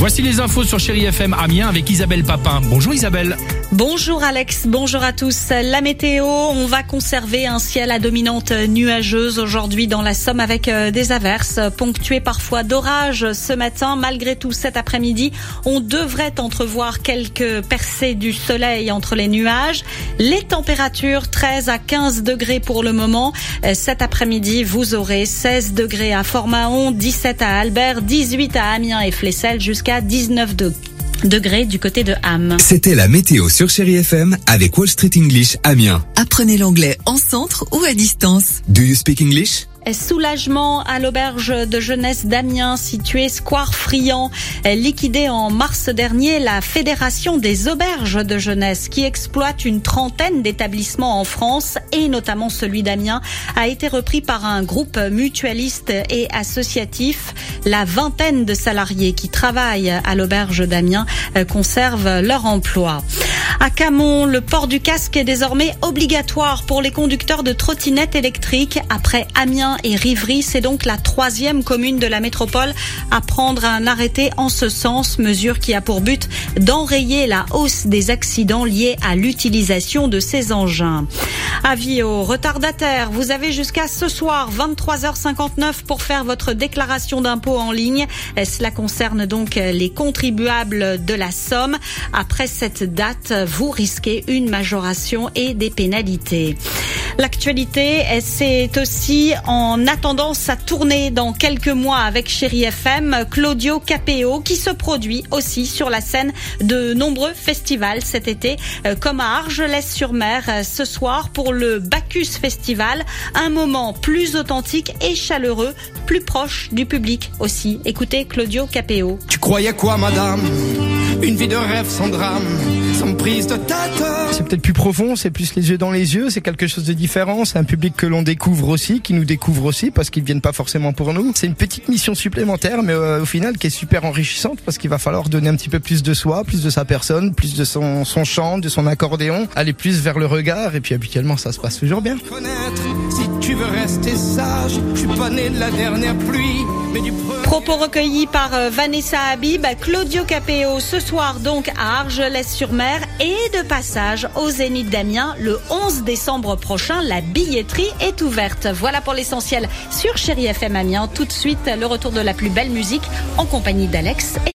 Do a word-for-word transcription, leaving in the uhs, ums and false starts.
Voici les infos sur Chérie F M Amiens avec Isabelle Papin. Bonjour Isabelle. Bonjour Alex, bonjour à tous. La météo, on va conserver un ciel à dominante nuageuse aujourd'hui dans la Somme avec des averses ponctuées parfois d'orages ce matin. Malgré tout, cet après-midi, on devrait entrevoir quelques percées du soleil entre les nuages. Les températures, treize à quinze degrés pour le moment. Cet après-midi, vous aurez seize degrés à Fort-Mahon, dix-sept à Albert, dix-huit à Amiens et Flesselles, jusqu'à dix-neuf degrés. degrés du côté de Ham. C'était la météo sur Chérie F M avec Wall Street English Amiens. Apprenez l'anglais en centre ou à distance. Do you speak English? Soulagement à l'auberge de jeunesse d'Amiens, située Square Friand. Liquidée en mars dernier, la Fédération des auberges de jeunesse, qui exploite une trentaine d'établissements en France, et notamment celui d'Amiens, a été repris par un groupe mutualiste et associatif. La vingtaine de salariés qui travaillent à l'auberge d'Amiens conservent leur emploi. À Camon, le port du casque est désormais obligatoire pour les conducteurs de trottinettes électriques. Après Amiens et Rivry, c'est donc la troisième commune de la métropole à prendre un arrêté en ce sens, mesure qui a pour but d'enrayer la hausse des accidents liés à l'utilisation de ces engins. Avis aux retardataires, vous avez jusqu'à ce soir vingt-trois heures cinquante-neuf pour faire votre déclaration d'impôt en ligne. Cela concerne donc les contribuables de la Somme. Après cette date, vous risquez une majoration et des pénalités. L'actualité, c'est aussi en attendant sa tournée dans quelques mois avec Chérie F M, Claudio Capéo, qui se produit aussi sur la scène de nombreux festivals cet été, comme à Argelès-sur-Mer ce soir pour le Bacchus Festival. Un moment plus authentique et chaleureux, plus proche du public aussi. Écoutez Claudio Capéo. Tu croyais quoi, madame? Une vie de rêve sans drame, sans prise de tête. C'est peut-être plus profond, c'est plus les yeux dans les yeux, c'est quelque chose de différent, c'est un public que l'on découvre aussi, qui nous découvre aussi, parce qu'ils viennent pas forcément pour nous. C'est une petite mission supplémentaire, mais euh, au final qui est super enrichissante, parce qu'il va falloir donner un petit peu plus de soi, plus de sa personne, plus de son, son chant, de son accordéon, aller plus vers le regard, et puis habituellement ça se passe toujours bien. Connaître, si tu veux rester sage, je suis pas né de la dernière pluie, mais du premier... Propos recueillis par Vanessa Habib, Claudio Capéo ce soir donc à Argelès-sur-Mer et de passage au Zénith d'Amiens le onze décembre prochain. La billetterie est ouverte. Voilà pour l'essentiel sur Chérie F M Amiens. Tout de suite, le retour de la plus belle musique en compagnie d'Alex.